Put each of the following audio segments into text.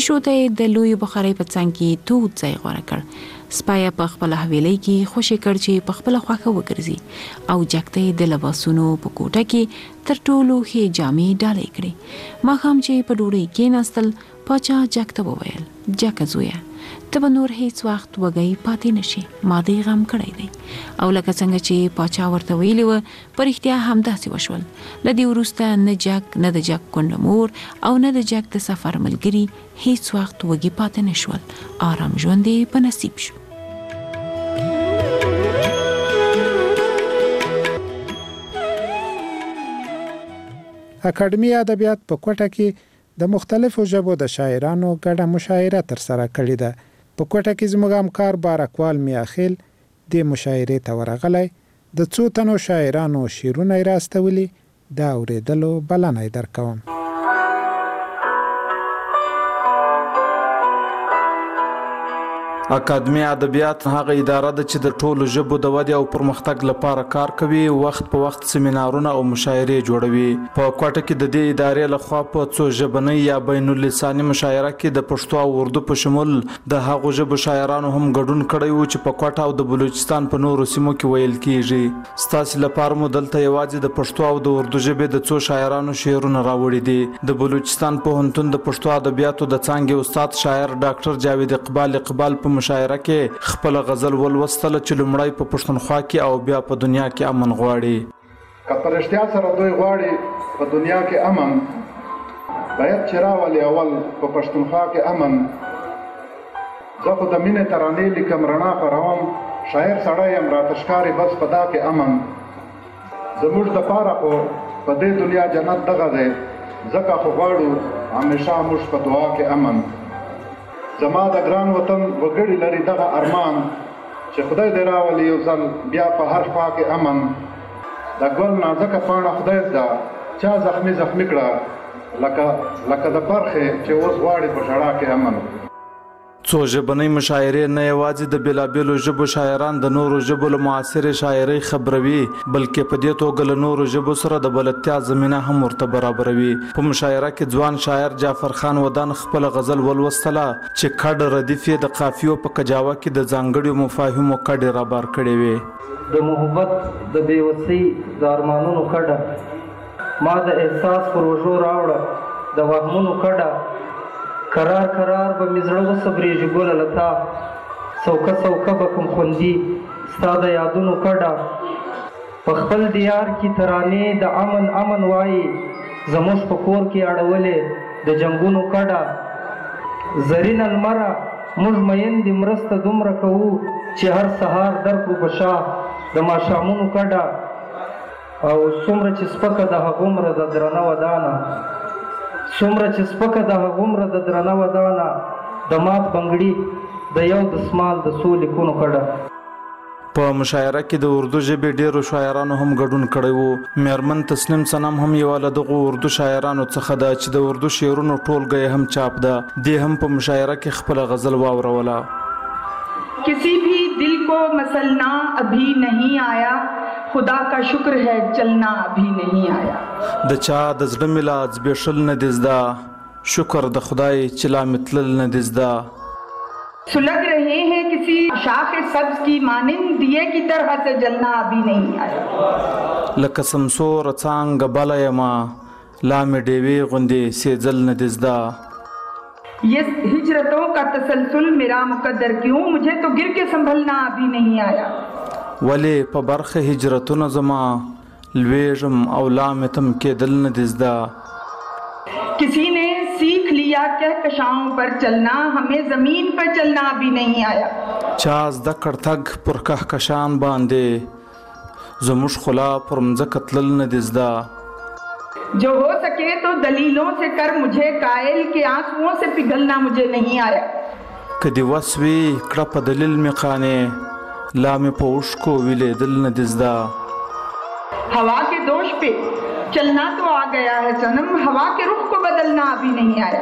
پیشو ته یې د لوی بخارۍ په څنګ کې تود ځای غوره کړ. سپایه په خپل حویلۍ کې خوشې کړ چې په خپل خواخه وګرځي او جکته د لباسونو په کوټه کې تر ټولو ښې جامې ډالۍ کړې. ماښام چې په ډوډۍ کېناستل پاچا جک ته وویل: جکه زویه، ته به نور هیڅ وخت وږی پاتې نشي، ما دې غم کړی دی. او لکه څنګه چې پاچا ورته ویلي و په رښتیا همداسې وشول. له دې وروسته نه جک، نه د جک کونډه مور او نه د جک د سفر ملګري هیڅ وخت وږي پاتې نشول. آرام ژوند یې په نصیب شو. اکاډمي ادبیات په کوټه کې د مختلفو ژبو د شاعرانو ګډه مشاعره ترسره کړې ده. په کوټه کې زموږ همکار بارکوال میاخیل د مشاعرې ته ورغلی، د څو تنو شاعرانو شعرونه یې راستولي، د اورېدلو بلنه یې درکوم. اکاډمي ادبیات هغه اداره ده چې د ټولو ژبو د ودې او پرمختګ لپاره کار کوي. وخت په وخت سیمینارونه او مشاعرې جوړوي. په کوټه کې د دې ادارې لخوا په څو ژبنۍ یا بین اللساني مشاعره کې د پښتو او اردو په شمول د هغو ژبو شاعرانو هم ګډون کړی و چې په کوټه او د بلوچستان په نورو سیمو کې ویل کیږي. ستاسو لپاره مو دلته یوازې د پښتو او د اردو ژبې د څو شاعرانو شعرونه راوړي دي. د بلوچستان پوهنتون د پښتو ادبیاتو د څانګې استاد شاعر ډاکټر جاوید اقبال په مشاعره کې خپل غزل ولوستل چې لومړی په پښتونخوا کې او بیا په دنیا کې امن غواړي. که په رښتیا سره دوی غواړي په دنیا کې امن، باید چې راولي اول په پښتونخوا کې امن. زه خو د مینې ترانې لیکم، رڼا خپروم، شاعر سړی یم، راته ښکاري بس په دا کې امن. زموږ دپاره خو په دې دنیا جنت دغه دی، ځکه خو غواړو همیشه موږ په دعا کې امن. زما د ګران وطن وګړي لري دغه ارمان، چې خدای دې راولي یو ځل بیا په هر خوا کې امن. د ګل نازکه پاڼه خدای زده، چا زخمي کړه لکه د برخې چې اوس غواړي په ژړا کې امن. څو ژبنۍ مشاعرې نه یوازې د بېلابېلو ژبو شاعران د نورو ژبو له معاصرې شاعرۍ خبروي، بلکې په دې توګه له نورو ژبو سره د بلدتیا زمینه هم ورته برابروي. په مشاعره کې ځوان شاعر جعفر خان ودان خپل غزل ولوستله چې کډ ردیف یې د قافیو په کجاوه کې د ځانګړیو مفاهیمو کډې رابار کړې وې. د محبت د بېوسۍ د ارمانونو کډه ما د احساس پروژو راوړه، د وهمونو کډه قرار قرار به مې زړه وصبرېږي ګله لتا، څوکه څوکه به کوم خوندي ستا د یادونو کډه. په خپل دیار کې ترانې د امن امن وایي، زموږ په کور کې اړولې د جنګونو کډه. زرینه لمره موږ میندې مرسته دومره کوو چې هر سهار درکړو په شا د ماښامونو کډه. او څومره چې سپکه د هغومره د درنه ودانه، څومره چې سپکه د هغومره د درنه ودانه، د مات بنګړي د یو دسمال د څو لیکونو کډه. په مشاعره کې د اردو ژبې ډیرو شاعرانو هم ګډون کړی و. میرمن تسنیم صنم هم یوه له دغو اردو شاعرانو څخه ده چې د اردو شعرونو ټولګه یې هم چاپ ده. دې هم په مشاعره کې خپله غزل واوروله. किसी भी दिल को मसलना अभी नहीं आया, खुदा का शुक्र है चलना अभी नहीं आया. د چا د زړه مې لا ځبېښل نه دي زده، شکر د خدای چې لا مې تلل نه دي زده. सुलग रहे हैं किसी शाख सब्ज की मानिंद, दिए की तरह से जलना अभी नहीं आया. لکه سمسور څانګه بله یمه، لا مې ډېوې غوندې سېځل نه دي زده. ये हिजरतों का तसलसल मेरा मुकद्दर क्यों, मुझे तो गिर के संभलना अभी नहीं आया. ولې په برخه هجرتونه زما لویږم او لا مې تم کېدل نه دي زده. किसी ने सीख लिया कहकशाओं पर चलना, हमें जमीन पर चलना अभी नहीं आया. چا زده کړ تګ پر کهکشان باندې، زموږ خلا پر مځکه تلل نه دي زده. जो हो सके तो दलीलों से कर मुझे कायल, के आंसुओं से पिघलना मुझे नहीं आया. که دې وس وي کړه په دلیل مې قانې، لا مې په اوښکو ویلېدل نه دي زده. हवा के दोष पे चलना तो आ गया है सनम, हवा के रुख को बदलना अभी नहीं आया.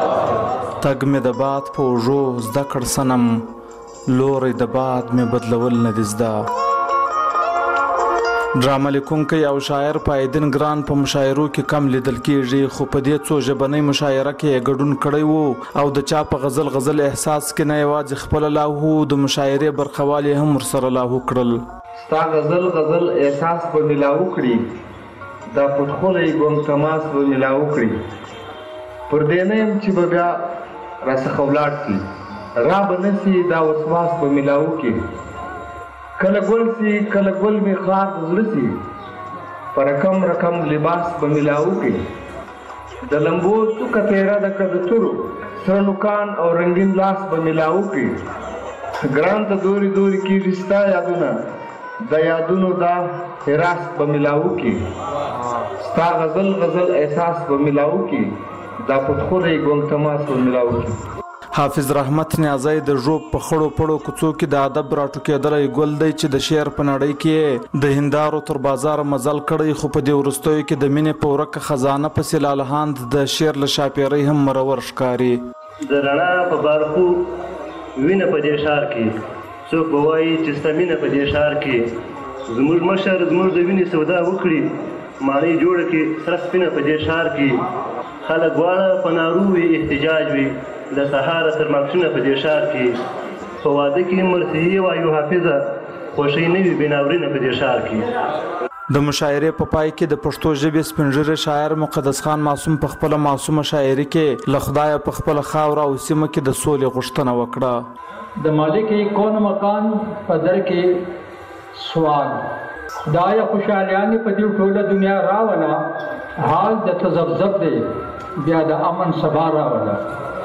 تګ مې د باد په اوږو زده کړ صنم، لوری د باد مې بدلول نه دي زده. ډرامه لیکونکی او شاعر پایدین ګران په مشاعرو کې کم لیدل کیږي، خو په دې څو ژبنۍ مشاعره کې ګډون کړی وو او د چا په غزل احساس کې نه یوازې خپل لاهو د مشاعرې برخوالي هم ورسره لاهو کړل. ستا غزل احساس به ملاو کړي، دا پټخولی ګم تماس به ملاو کړي، پر دې نه یم چې به بیا راڅخه ولاړ سي، را به نسي دا وسواس به ملاو کړي، کله ګل سي کله ګل می خار زړه سي، پر رقم لباس به ملاو کړي، د لمبو څوکه تیره ده که د تورو سره نوکان او رنګین لاس به ملاو کړي، ګران ته دوري کېږي ستا یادونه، د یادونو دا حراس به ملاو کړي، ستا غزل احساس به ملاو کړي، دا پټخولی ګم تماس به ملاو کړي. حافظ رحمت نیازی د ژوب په خړو پړو کوڅو کې د ادب راټوکېدلی ګل دی چې د شعر په نړۍ کې د هندارو تر بازار مزل کړی، خو په دې وروستیو کې د مینې په ورکه خزانه پسې لالهاند د شعر له شاپیرۍ هم مرور ښکاري. د رڼا په بارخو وینه په دې ښار کې، څوک به وایي چې ستا مینه په دې ښار کې، زموږ مشر زموږ د وینې سودا وکړي، ماڼۍ جوړه کې سره سپینه په دې ښار کې، خلک واړه په نارو وي احتجاج وي، د سهاره تر ماپښینه په دې ښار کې، په واده کې مرثیې وایو حافظه، خوښۍ نه وي بې ناورینه په دې ښار کې. د مشاعرې په پای کې د پښتو ژبې سپین ږیری شاعر مقدس خان معصوم په خپله معصومه شاعري کې له خدایه په خپله خاوره او سیمه کې د سولې غوښتنه وکړه. د مالک کون مکان په در کې سوال، دا یا خوشحالیانې په دې ټوله دنیا راوله، حال د تذبذب دی بیا د امن سبا راوله،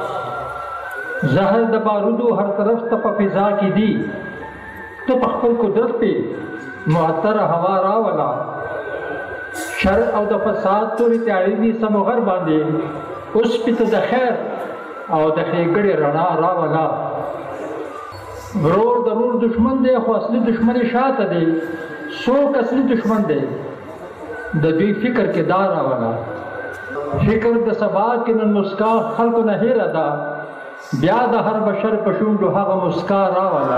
زهر د بارودو هر طرف ته په فضا کې دي، ته په خپل قدرت پې معطره هوا راوله، شر او د فساد تورې تیارې دي سمغر باندې، اوس پې ته د خیر او د ښېګړې رڼا راوله، ورور د ورور دشمن دی خو اصلي دشمن یې شاته دی، څوک اصلي دشمن دی د دوی فکر کې دا راوله، فکر د سبا کې نن مسکا خلکو نه هیره ده، بیا د هر بشر په شونډو هغه مسکا راوله.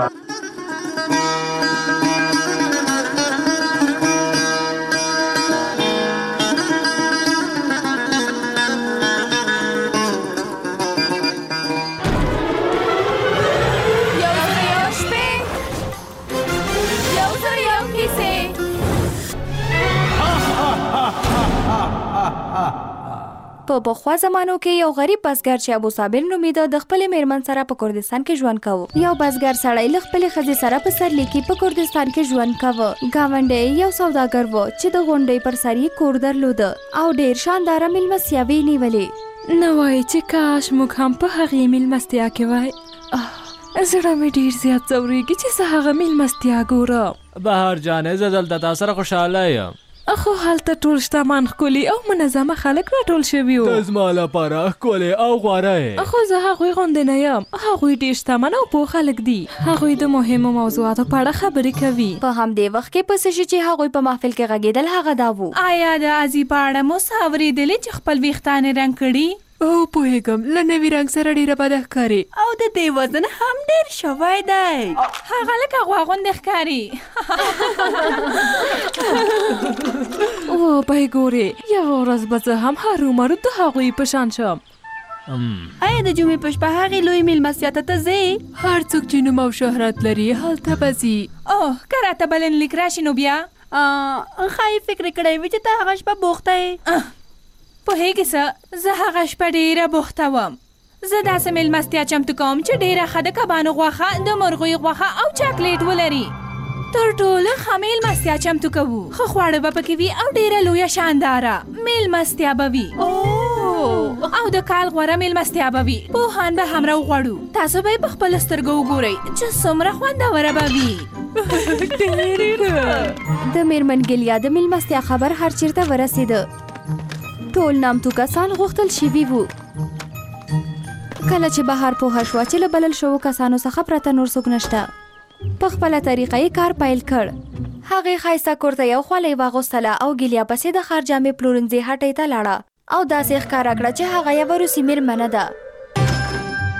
په پخوا زمانو کې یو غریب بزګر چې ابو صابر نومیده د خپلې میرمن سره په کردستان کې ژوند کوه. یو بزګر سړی له خپلې ښځې سره په سرلیکي په کردستان کې ژوند کوه. ګاونډی یو سوداګر و چې د غونډۍ پر سر یې کور درلوده او ډېر شانداره میلمستیاوې یې نیولې. نه وایي چې کاش موږ هم په هغې میلمستیا کې وای. زړه مې ډېر زیات ځورېږي چې زه هغه میلمستیا ګورم. بهار جانې زه دلته تا سره خوشحاله یم. خو هلته ټول شتمن ښکلي او منظمه خلک راټول شوي وو. ته زما لپاره ښکلې او غوره یې. خو زه هغوی غوندې نه یم. هغوی ډېر شتمن او پوه خلک دي. هغوی د مهمو موضوعاتو په اړه خبرې کوي. په همدې وخت کې پسې شي چې هغوی په محفل کې غږېدل هغه دا وو. آیا د ازي په اړه مو څه اورېدلې چې خپل ویښتان یې رنګ کړي؟ پوهېږم له نوي رنګ سره ډېره بده ښکاري او د دې وزن هم ډېر شوی دی. هغه لکه غوا غوندې ښکاري. پای ګورې یوه ورځ به زه هم هرومرو د هغوی په شان شم. آیا د جمعې په شپه هغې لوی میلمستیا ته ته ځې؟ هر څوک چې نوم او شهرت لري هلته به ځي. که راته بلنلیک راشي نو بیا ښایي فکر کړی وي چې ته هغه شپه بوخته یې. پوهېږې څه زه هغه شپه ډېره بوخته وم. زه داسې میلمستیا چمتو کوم چې ډېره ښه د کبانو غوښه، د مرغیو غوښه او چاکلیټ ولري. تر ټولو ښه میلمستیا چمتو کوو. ښه خواړه به پکې وي او ډېره لویه شانداره میلمستیا به وي. او د کال غوره میلمستیا به وي. پوهان به هم راوغواړو. تاسو به یې په خپلو سترګو وګورئ چې څومره خوندوره به وي. د میرمن ګلیا د میلمستیا خبر هر چیرته ورسېده. ټول نامتو کسان غوښتل شوي وو. کله چې بهار پوهه شوه چې له بلل شوو کسانو څخه پرته نور څوک نشته، په خپله طریقه یې کار پیل کړ. هغې ښایسته کور ته یو خولۍ واغوستله او ګیلیا پسې د ښار جامې پلورنځي هټۍ ته لاړه او داسې ښکاره کړه چې هغه یوه روسي میرمنه ده.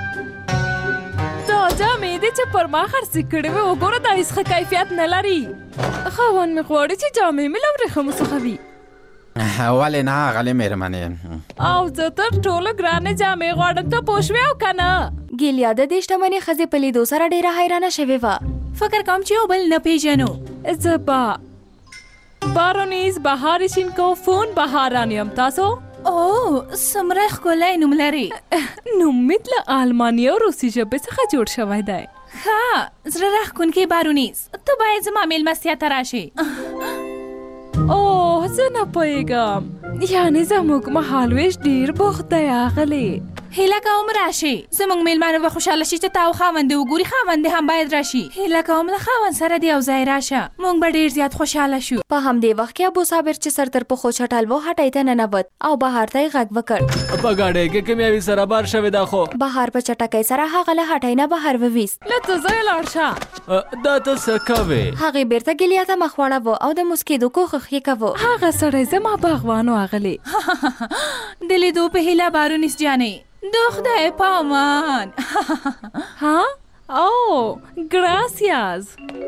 دا جامې دي چې پر ما خرڅې کړې وې وګوره دا هېڅ ښه کیفیت نه لري. خاوند مې غواړي چې جامې مې له ورېښمو څخه وي. ولې نه غلې مېرمنې؟ او زه تر ټولو ګرانې جامې غواړم، ته پوه شوې او که نه؟ ګیلیا د دې شتمنې ښځې په لیدو سره ډېره حیرانه شوې وه. فکر کوم چې یو بل نه پیژنو. زه به بارونیز بهارشینکو فون بهاران یم. تاسو؟ اوه څومره ښکلی نوم لري. نوم مې له الماني او روسي ژبې څخه جوړ شوی دی. ښه زړه راښکونکې بارونیز، ته باید زما میلمستیا ته راشې. اوه زه نه پوهېږم، یعنې زموږ مهالویش ډېر بوخت دی اغلې. هیله کوم راشي، زموږ میلمانه به خوشحاله شي چې تا او خاوند دې وګوري. خاوند دې هم باید راشي. هیله کوم له خاوند سره دې یو ځای راشه، موږ به ډېر زیات خوشحاله شو. په همدې وخت کې ابو صابر چې سر تر پښو چټل و هټۍ ته ننوت او بهار ته یې غږ وکړ. په ګاډۍ کې کیمیاوي سره بار شوې ده. خو بهار په چټکۍ سره هغه له هټۍ نه بهر وویست. له ته ځای لاړ شه. دا ته څه کوې؟ هغې بیرته ګیلیا ته مخ واړاوه او د مسکېدو کوښښ یې کوه. هغه سړی زما باغوان و اغلې. د لیدو په هیله بارونیس جانې، د خدای په امان. ها او ګراسیاز.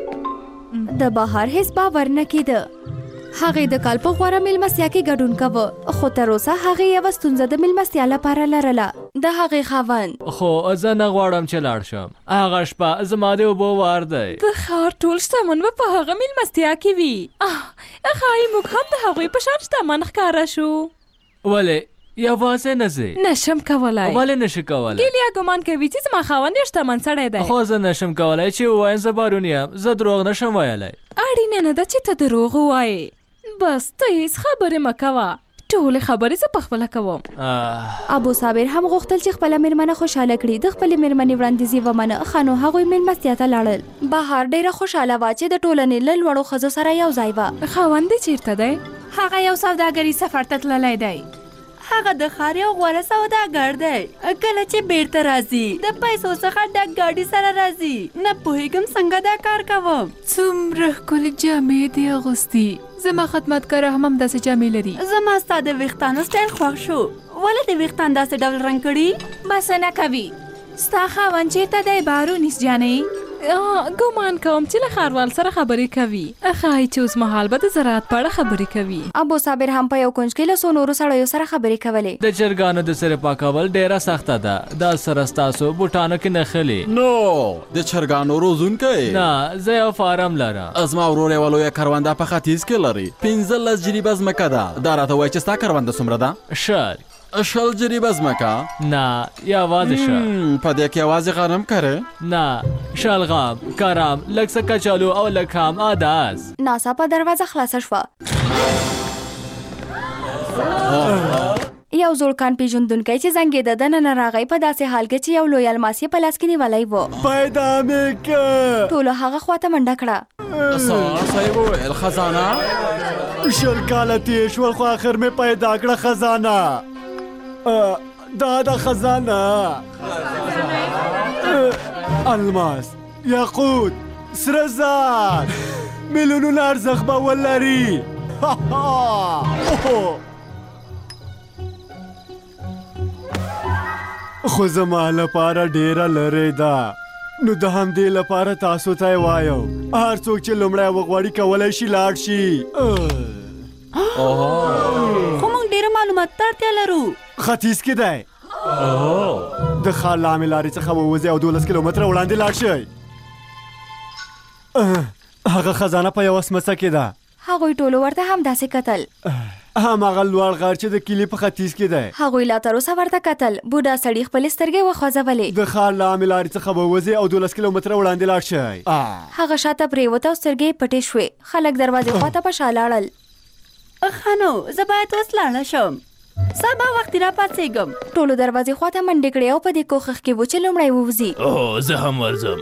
د بهار هیڅ باور نه کېده. هغې د کال په غوره میلمستیا کې ګډون کوه، خو تر اوسه هغې یوه ستونزه د میلمستیا لپاره لرله. د هغې خاوند. خو زه نه غواړم چې لاړ شم. هغه شپه زما د اوبو وار دی. د ښار ټول شتمن به په هغه میلمستیا کې وي. ښایي موږ هم د هغوی په شان شتمن ښکاره شو. ولې یوازې نه ځې؟ نشم کولی. ولې نشي کولی؟ ګیلیا ګمان کوي چې زما خاوند یې شتمن سړی دی. خو زه نشم کولی چې ووایم زه بارون یم. زه دروغ نشم ویلی. اړینه نه ده چې ته دروغ ووایې. بس ته هیڅ خبرې مه کوه. ټولې خبرې زه پخپله کوم. ابو صابر هم غوښتل چې خپله مېرمنه خوشحاله کړي. د خپلې مېرمنې وړاندیز یې ومنه. ښه نو هغوی مېلمستیا ته لاړل. بهار ډېره خوشحاله وه چې د ټولنې له لوړو ښځو سره یو ځای وه. خاوند دې چېرته دی؟ هغه یو سوداګري سفر ته تللی دی. هغه د ښار یو غوره سوداګر دی. کله چې بیرته راځي د پیسو څخه ډک ګاډي سره راځي. نه پوهېږم څنګه دا کار کوم. څومره ښکلې جامې دې اغوستي. زما خدمتګاره هم همداسې جامې لري. زما ستا د ویښتانو سټایل خوښ شو. ولې د ویښتان داسې ډول رنګ کړي؟ بسنه کوي. ستا خاوند چېرته دی بارونیس جانې؟ ګمان کوم چې له ښاروال سره خبرې کوي. ښایي چې اوس مهال به د زراعت په اړه خبرې کوي. ابو صابر هم په یو کونج کې له څو نورو سړیو سره خبرې کولې. د چرګانو د سرې پاکول ډېره سخته ده. دا سره ستاسو بوټانو کې نښلي. نو د چرګانو روزونکی؟ نه زه یو فارم لرم. زما ورور یوه لویه کرونده په ختیځ کې لري. 15 جریبه ځمکه ده. دا راته وایي چې ستا کرونده څومره ده؟ 10 جریبه ځمکه؟ نه یوازې شه. په دې کې یوازې غنم کرې؟ نه شلغم، کرم، لږ څه کچالو او لږ هم اداس. ناڅاپه دروازه خلاصه شوه. یو زوړکان پیژندونکی چې زنګېده دننه راغی. په داسې حال کې چې یو لوی الماس یې په لاس کې نیولی و. پیدا مې کړ. ټولو هغه خواته منډه کړه. صاحب وویل خزانه؟ 20 کاله تېر شول خو آخر مې پیدا کړه خزانه. دا د خزانه الماس، یاقوت، سره زر، میلیونونه ارزښت به ولري. خو زما لپاره ډېره لرې ده. نو د همدې لپاره تاسو ته یې وایم هر څوک چې لومړی وغواړي کولی شي لاړ شي. خو موږ ډېره معلومات ته اړتیا لرو. ختیځ کې دی. د ښار له عامې لارې څخه ووځئ او 12 کیلومتره وړاندې لاړ شئ. هغه خزانه په یوه سمڅه کې ده. هغوی ټولو ورته همداسې کتل. هماغه لوړ غر چې د کلي په ختیځ کې دی. هغوی لا تر اوسه ورته کتل. بوډا سړي خپلې سترګې وخوځولې. د ښار له عامې لارې څخه ووځئ او 12 کیلومتره وړاندې لاړ شئ. هغه شاته پرېوته او سترګې یې پټې شوې. خلک دروازې خواته په شا لاړل. ښه نو زه باید اوس لاړه شم. سبا وختي را پاڅېږم. ټولو دروازې خواته منډې کړې او په دې کوښښ کې و چې لومړی ووځي. زه هم ورځم.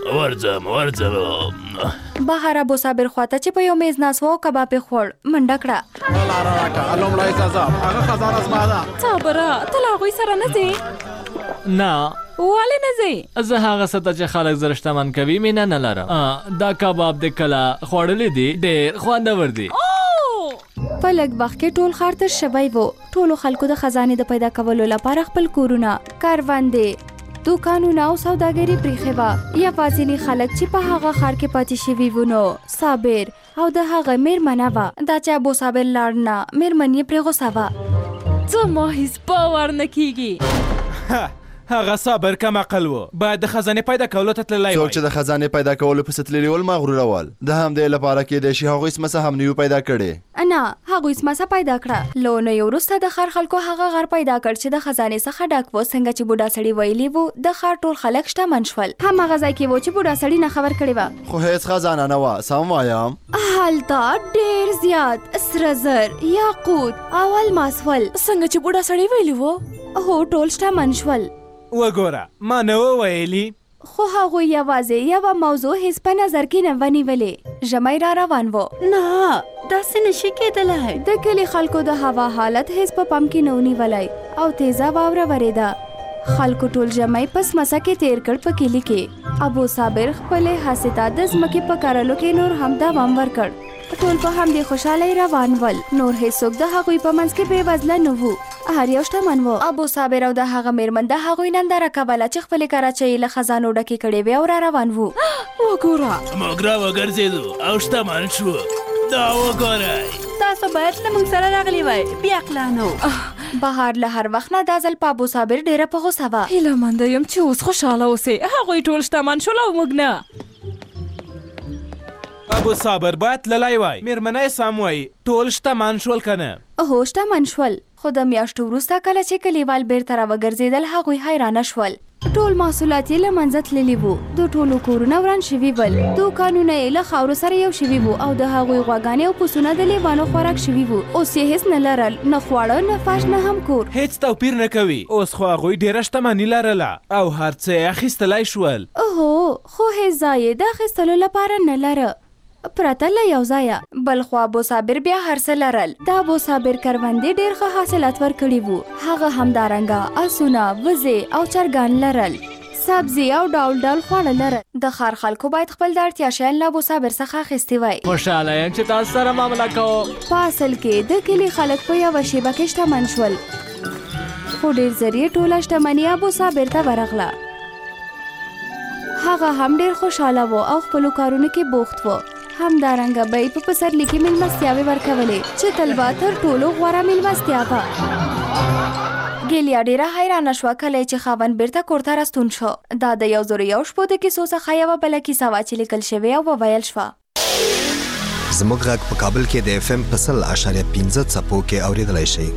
بهار ابو صابر خواته چې په یو میز ناست و او کباب یې خوړ منډه کړه. لومړی ځم. هغه خزانه زما ده. صابره ته له هغوی سره نه ځې؟ نه. ولې نه ځې؟ زه هغه څه ته چې خلک زر شتمن کوي مینه نه لرم. دا کباب د کله خوړلی دی ډېر خوندور دی. په لږ وخت کې ټول ښار تش شوی و. ټولو خلکو د خزانې د پیدا کولو لپاره خپل کورونه، کاروندې، دوکانونه او سوداګري پریښې وه. یوازیني خلک چې په هغه ښار کې پاتې شوي وو نو صابر، او د هغه میرمنه وه. دا چې ابو صابر لاړ نه، میرمن یې پرې غوسه وه. زما هیڅ باور نه کیږي. هغه صابر کم عقل و، باید د خزانې پیدا کولو ته تللی وای. څوک چې د خزانې پیدا کولو پسې تللي ول مغروره ول. د همدې لپاره کیدای شي هغوی سمڅه هم نه پیدا کړې. نه، هغوی سمڅه پیدا کړه. له اونیو وروسته د ښار خلکو هغه غر پیدا کړ چې د خزانې څخه ډک و. څنګه چې بوډا سړي ویلي وو، د ښار ټول خلک شتمن شول. هماغه ځای کې و چې بوډا سړي نه خبر کړې وه. خو هیڅ خزانه نه وه. سم وایم؟ هلته ډېر زیات سره زر، یاقوت او الماس ول. څنګه چې بوډا سړي ویلي وو. هو، ټول شتمن شول. وګوره، ما نه و ویلي. خو هغوی یوازې یوه موضوع هیڅ په نظر کې نه ونیولې. ژمی را روان و. نه، داسې نشي کېدلی. د کلي خلکو د هوا حالت هیڅ په پام کې نه ونیولی او تیزه واوره ورېده. خلکو ټول ژمی په سمڅه کې تیر کړ په کلي کې. ابو صابر خپلې هڅې ته د ځمکې په کرلو کې نور هم دوام ورکړ. ټول په همدې خوشحالۍ روان ول. نور هیڅوک د هغوی په منځ کې بې وزله نه وو. هر یو شتمن و. ابو صابر او د هغه میرمن د هغوی ننداره کوله چې خپلې کراچۍ له خزانو ډکې کړې وې او را روان وو. وګوره، موږ را وګرځېدو او شتمن شو. دا وګورئ، تاسو باید له موږ سره راغلي وای. بې عقله نو. بهار له هر وخت نه دا ځل په ابو صابر ډېره په غوسه وه. هیله منده یم چې اوس خوشحاله اوسې. هغوی ټول شتمن شول او موږ نه. ابو صابر باید تللی وای. میرمنه یې سم وایي، ټول شتمن شول که نه؟ هو، شتمن شول. خو د میاشتو وروسته کله چې کلیوال بیرته را وګرځېدل، هغوی حیرانه شول. ټول محصولات یې له منځه تللي وو. د ټولو کورونه وران شوي ول. دوکانونه یې له خاورو سره یو شوي وو او د هغوی غواګانې او پسونه د لیوانو خوراک شوي وو. اوس یې هیڅ نه لرل، نه خواړه، نه فرش، نه هم کور. هیڅ توپیر نه کوي. اوس خو هغوی ډېره شتمني لرله او هر څه یې اخیستلی شول. هو، خو هیڅ ځای یې د اخیستلو لپاره نه لره. پرته له یو ځایه. بل خو ابو صابر بیا هر څه لرل. د ابو صابر کروندې ډېر ښه حاصلات ورکړي وو. هغه همدارنګه اسونه، وزې او چرګان لرل. سبزي او ډول ډول خواړه لرل. د ښار خلکو باید خپل د اړتیا شیان له ابو صابر څخه اخیستي وای. خوشحاله یم چې تاسو سره معامله کوم. په اصل کې د کلي خلک په یوه شیبه کې شتمن شول. خو ډېر زر یې ټوله شتمني ابو صابر ته ورغله. هغه هم ډېر خوشحاله و او خپلو کارونو کې بوخت و. همدارنګه به یې په پسرلي کې میلمستیاوې ورکولې چې تل به تر ټولو غوره میلمستیا وه. ګیلیا ډېره حیرانه شوه کله چې خاوند بیرته کور ته راستون شو. دا د 1001 شپو د کیسو څخه یوه بله کیسه وه چې لیکل شوې او وویل شوه. زموږ غږ په کابل کې د FM په 100.5 څپو کې اورېدلی شئ.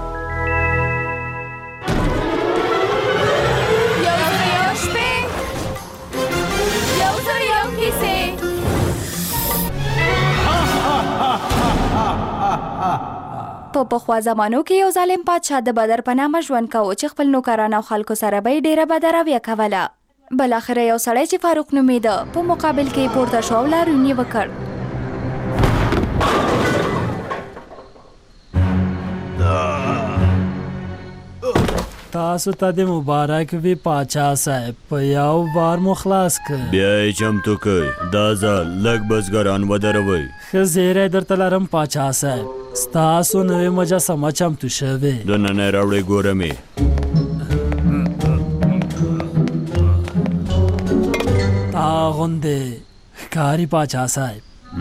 په پخوا زمانو کې یو ظالم پادشاه د بدر په نامه ژوند کاوه چې خپل نوکران او خلکو سره به یې ډېره بدرویه کوله. بالاخره یو سړی چې فاروق نومېده په مقابل کې یې پورته شو او لاروین یې وکړ. تاسو ته د مبارک وي پاچا صاحب، په یو بار مو خلاص کړ. بیا یې چمتو کړئ. دا ځل لږ بزګران ودروئ. ښه زیری درته لرم پاچا صاحب. ستاسو نوې مجسمه چمتو شوې. د ننه راوړئ ګورم یې. تا غوندې ښکاري پاچا صاحب.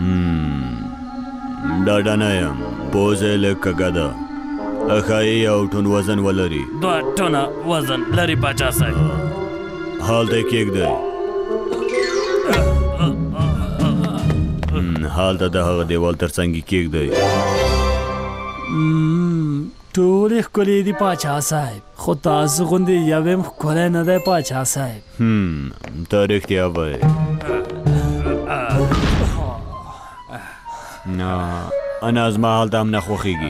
ډاډه نه یم، پوزه یې لږ کږه ده. ښایي یو ټن وزن ولري. 2 ټنه وزن لري پاچا صاحب. هلته یې کېږدئ. هلته د هغه دیوال تر څنګ یې کېږدئ. ټولې ښکلې دي پاچا صاحب، خو تاسو غوندې یو هم ښکلی نه دی پاچا صاحب. ته رښتیا وایې. انا زما هلته هم نه خوښېږي.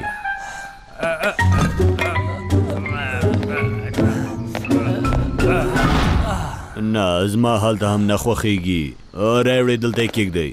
نه زما هلته هم نه خوښېږي. راوړئ دلته یې کېږدئ.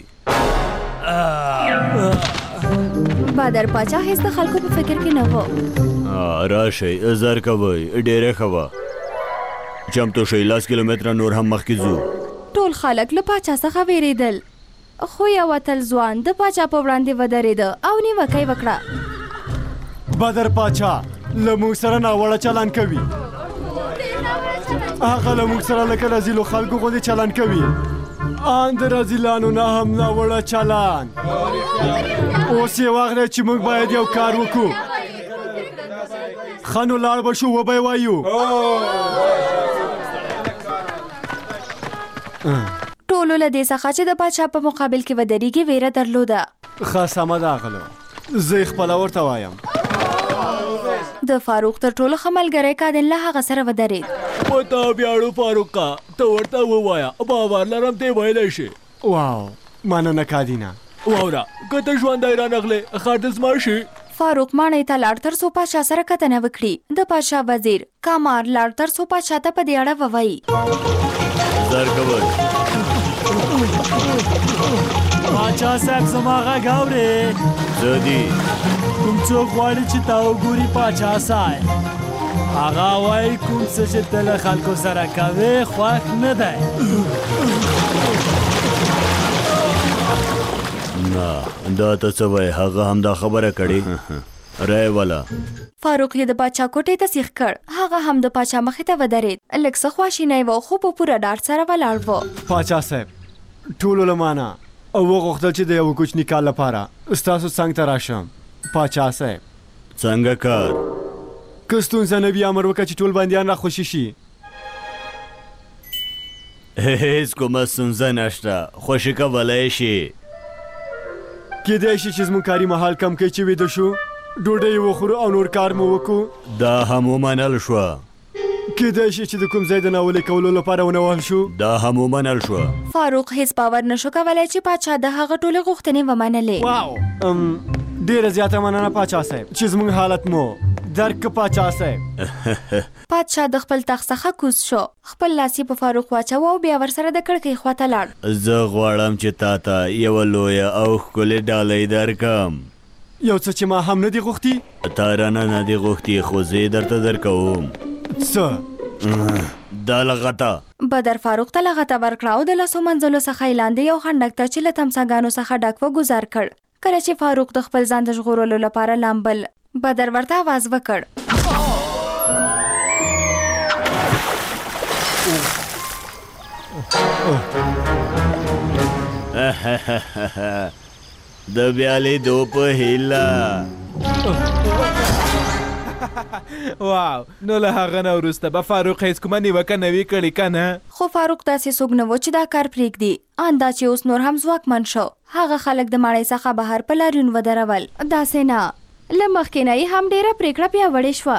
بادر پاچا هیڅ د خلکو په فکر کې نه و. راشئ، زر کوئ، ډېره ښه وه. چمتو شئ، 10 کیلومتره نور هم مخکې ځو. ټول خلک له پاچا څخه ویرېدل، خو یو اتل ځوان د پاچا په وړاندې ودرېده او نیوکه یې وکړه. بدر پاچا له موږ سره ناوړه چلند کوي. هغه له موږ سره لکه رذیلو خلکو غوندې چلند کوي. ان د رذیلانو نه هم ناوړه چلان اوس یې وخت دی چې موږ باید یو کار وکړو ښه نو لاړ به شو وبه یې وایو ټولو له دې څخه چې د پاچا په مقابل کې ودرېږي ویره درلوده ښه سمه ده غلو زه یې خپله ورته وایم د فاروق تر ټولو ښه ملګری کادن له هغه سره ودرېد پتا بیاړو فاروقه ته ورته ووایه باور لرم دی ویلی شي واو مننه کادینه واوره که ته ژوندی رانغلې ښار دې زما شي فاروق ماڼۍ ته لاړ تر څو پاچا سره کتنه وکړي د پاچا وزیر کامار لاړ تر څو پاچا ته په دې اړه ووایي پاچا صاحب زما غږ اورې زه دي کوم څوک غواړي چې تا وګوري پاچا صاحب هغه وایي کوم څه چې ته له خلکو سره کوې خوښ نه دی نه دا ته څه وایې هغه همدا خبره کړې رای والا فاروق یې د پاچا کوټې ته سیخ کړ هغه هم د پاچا مخې ته ودرېد لږ څه خواشینی و خو په پوره ډاډ سره ولاړ و پاچا صاحب ټولو له مانه او وغوښتل چې د یو کوچني کار لپاره ستاسو څنګ ته راشم پاچا صاحب څنګه کار که ستونزه نه وي امر وکړه چې ټول بندیان را خوشي شي هیڅ کومه ستونزه نشته خوشي کولی شي کیدای شي چې زموږ کاري مهال کم کوي چې ویده شو ډوډۍ وخورو او نور کار مو وکړو دا هم ومنل شوه کیدای شي چې د کوم ځای د ناولې کولو لپاره ونه وهل شو دا هم ومنل شوه فاروق هیڅ باور نشو کولی چې پاچا د هغه ټولې غوښتنې ومنلې واو ډېره زیاته مننه پاچا صاحب چې زموږ حالت مو درک پاچا صاحب پاچا د خپل تخت څخه کوز شو خپل لاس یې په فاروق واچوه او بیا ورسره د کړکۍ خواته لاړ زه غواړم چې تا ته یوه لویه او ښکلې ډالۍ درکم یو څه چې ما هم نه دي غوښتي تا رانه نه دي غوښتي خو زه یې درته درکوم څه دا لغته بدر فاروق ته لغته ورکړه او د لاسو منځلو څخه یې لاندې یو خندق ته چې له تمساګانو څخه ډک و ګزار کړ کله چې فاروق د خپل ځان د ژغورلو لپاره لامبل بدر ورته आवाज وکړ د بیا لیدو په هیله واو نو له هغه نه وروسته به فاروق هیڅ کومه نیوکه نه وي کړې که نه خو فاروق داسې څوک نه و چې دا کار پرېږدي ان دا چې اوس نور هم ځواکمن شو هغه خلک د ماڼۍ څخه بهر په لاریون ودرول داسې نه له مخکې نه یې هم ډېره پرېکړه پیاوړې شوه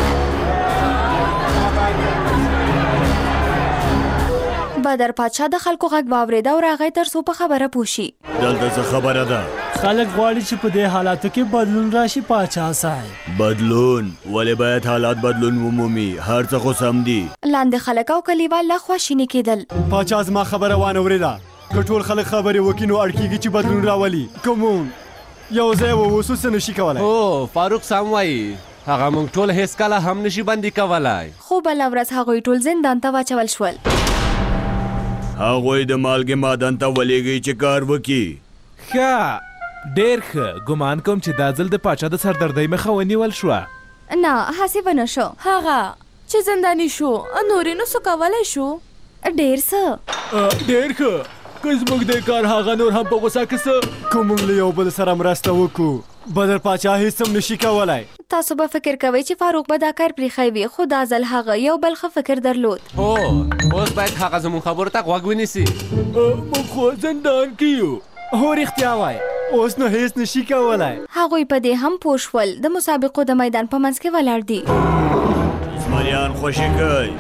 بدر پاچا د خلکو غږ واورېد او راغی تر څو په خبره پوه شي دلته څه خبره ده خلک غواړي چې په دې حالاتو کې بدلون راشي پاچا صاحب بدلون ولې باید حالات بدلون ومومي هر څه خو سم دي لاندې خلک او کلیوال لا خواشیني کېدل پاچا زما خبره وانه اورېده که ټول خلک خبرې وکړي نو اړ کېږي چې بدلون راولي کومون یو ځای ووسو څه نشي کولی هو فاروق سم وایي هغه موږ ټول هیڅ کله هم نشي بندي کولی خو بله ورځ هغوی ټول زندان ته واچول شول هغوی د مالګې معدن ته ولېږئ چې کار وکړي ښه ډېر ښه ګمان کوم چې دا ځل د پاچا د سردردۍ مخه ونیول شوه نه هسې به نه شو هغه چې زنداني شو نورې نو څه کولی شو ډېر څه ډېر ښه که زموږ د کار هغه نور هم په غوسه کې څه که موږ له یو بل سره مرسته وکړو بدر پاچا هیڅ هم نشي کولی تاسو به فکر کوئ چې فاروق به دا کار پرېښی وي خو دا ځل هغه یو بل ښه فکر درلود هو اوس باید هغه زموږ خبرو ته غوږ ونیسي موږ خو زندان کې یو هو رښتیا وایي اوس نو هیڅ نشي کولی هغوی په دې هم پوه شول د مسابقو د میدان په منځ کې ولاړ دي زمریان خوشي کوي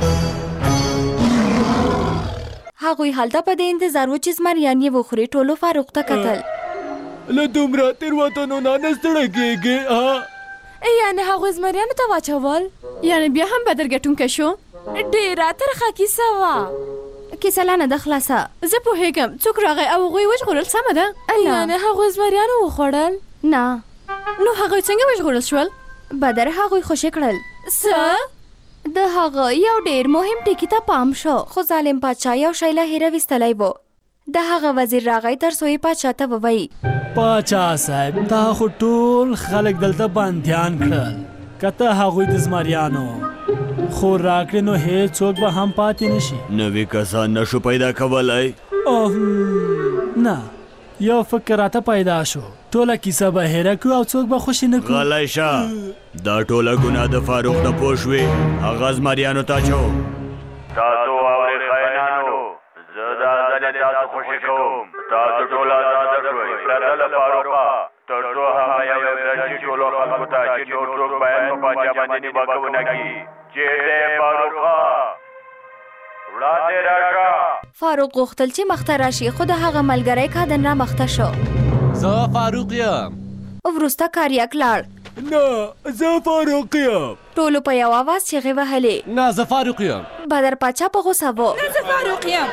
هغوی هلته په دې انتظار و چې زمریان یې وخوري ټولو فاروق ته کتل له دومره تېروتنو نه ستړی کېږې یعنې هغوی زمریانو ته واچول یعنې بیا هم بدر ګټونکی شو ډېره ترخه کیسه وه کیسه لا نه ده خلاصه زه پوهېږم څوک راغی او هغوی وژغورل سمه ده یعنې هغوی زمریانو وخوړل نه نو هغوی څنګه وژغورل شول بدر هغوی خوشي کړل څه د هغه یو ډېر مهم ټکي ته پام شو خو ظالم پاچا یو شی له هیره ویستلی و د هغه وزیر راغی تر څو یې پاچا ته ووایي پاچا صاحب تا خو ټول خلک دلته بندیان کړل که ته هغوی د زمریانو خور راکړې نو هیڅ څوک به هم پاتې نشي نوي کسان نشو پیدا کولی نه یو فکر راته پیدا شو ټوله کیسه به هیره کړو او څوک به خوشي نه کړو غلی شه دا ټوله ګناه د فاروق نه پوه شوې هغه زمریانو ته اچو تاسو واورئ خاینانو زه دا ځلې تاسو خوشي کوم تاسو ټول ازاده شوئ پرته له فاروقه تر څو هغه یو درجې ټولو خلکو ته چې نور څوک باید په پاچا باندې نیوکه ونه کړي چېرته یې فاروقه وړاندې راشه فاروق غوښتل چې مخته راشي خو د هغه ملګری کادن را مخته شو زه فاروق یم وروسته کاریاک لاړ نه زه فاروق یم ټولو په یو اواز چیغې وهلې نه زه فاروق یم بدر پاچا په غوسه و نه زه فاروق یم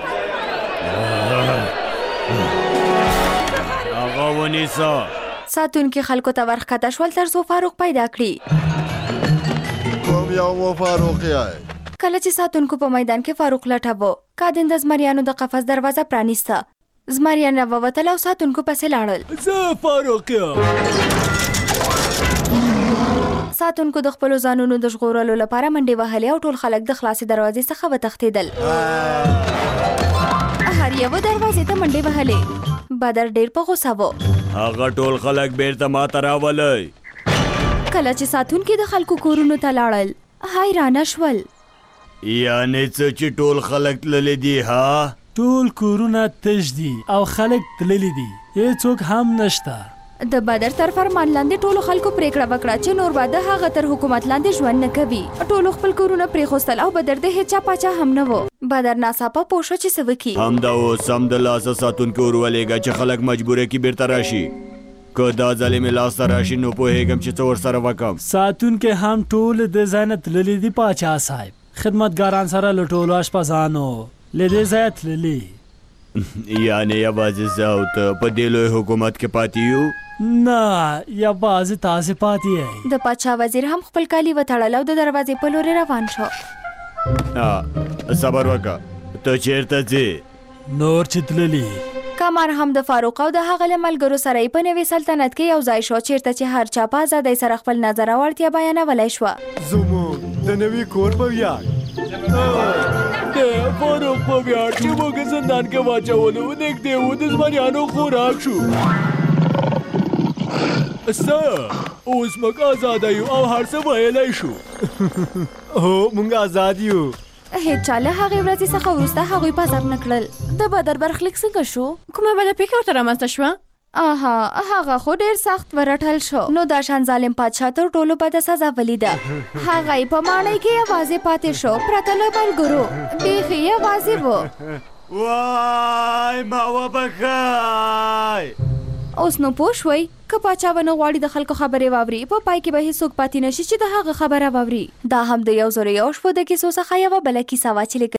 هغه ونیسه ساتونکي خلکو ته ورښکته شول تر څو فاروق پیدا کړي کوم یو مو فاروق یای کله چې ساتونکو په میدان کې فاروق لټاوه کادن د زمریانو د قفس دروازه پرانیسته زمریان راووتل او ساتونکو پسې لاړل زه فاروق یم ساتونکو د خپلو ځانونو د ژغورلو لپاره منډې وهلې او ټول خلک د خلاصې دروازې څخه وتښتېدل هر یوه دروازې ته منډې وهلې بدر ډېر په غوسه و هغه ټول خلک بیرته ماته راولئ کله چې ساتونکي د خلکو کورونو ته لاړل حیرانه شول یعنې څه چې ټول خلک تللی دي ها ټول کورونه تش دي او خلک تللی دي هیڅوک هم نشته د بدر تر فرمان لاندې ټولو خلکو پریکړه وکړه چې نور به د هغه تر حکومت لاندې ژوند نه کوي ټولو خپل کورونه پرېښوستل او بدر د هیچا پاچا هم نه و بدر ناڅاپه پوه شو چې څه وکړي همدا اوس سمدلاسه ساتونکي ورولېږه چې خلک مجبوره کړي بیرته راشي که دا ځلې مې لاسته راشي نو پوهېږم چې څه ورسره وکړم ساتونکي هم ټول د ځای نه تللي دي پاچا صاحب خدمتګاران سره له ټولو اشپزانو له دې ځایه تللي یعنې یوازې زه او ته په دې لوی حکومت کې پاتې یو نه یوازې تاسې پاتې یې د پاچا وزیر هم خپل کالي وتړل او د دروازې په لورې روان شو صبر وکړه ته چېرته ځې نور چې تللي کمر هم د فاروق او د هغه له ملګرو سره په نوي سلطنت کې یو ځای شو چیرته چې هر چا په ازادۍ سره خپل نظر او اړتیا بیانولی شوه زموږ د نوي کور په ویاړ د فاروق په ویاړ چې موږ زندان کې واچولو نږدې و د زمریانو خوراک شو اوس موږ آزاده یو او هر څه ویلی شو هو موږ آزاد یو هیڅ چا له هغې ورځې څخه وروسته هغوی په ازار نه کړل د بدر برخلیک څنګه شو کومه بده پېښه ورته رامنځته شوه هغه خو ډېر سخت ورټل شو نو دا شان ظالم پادشاه تر ټولو بده سزا ولیده هغه یې په ماڼۍ کې یوازې پاتې شو پرته له ملګرو بیخي یوازې و وای ما وبخئ اوس نو پوه شوئ که پاچا ونه غواړي د خلکو خبرې واوري په پای کې به هیڅوک پاتې نشي چې د هغه خبره واوري دا هم د 1001 شپو د کیسو څخه یوه بله کیسه وه چې